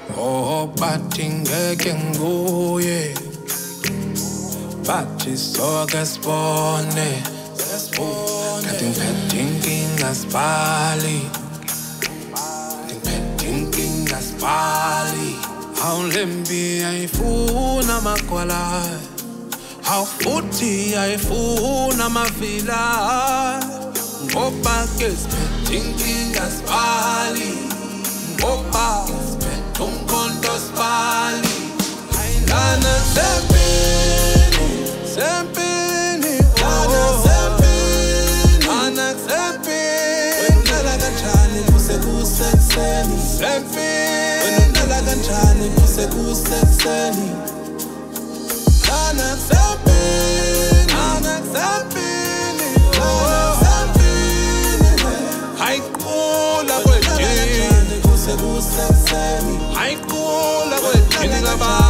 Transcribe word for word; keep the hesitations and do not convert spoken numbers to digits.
Oh, bathi ngeke nguye bathi soke sibone kanti ngiphethe inkinga sibali ngiphethe inkinga sibali awulembi ayifuna magwala awu futhi ayifuna amavila ngoba ke siphethe inkinga sibali ngoba siphethe umkhonto sibali ayindana sempini sempini ana sempini ana sempini wendlela kanjani kuse kusekuseni sempini wendlela kanjani kuse kusekuseni ana sempini ana sempini ana sempini hayiqula kwedini kuse kusekuseni hayiqula kwedini ngaba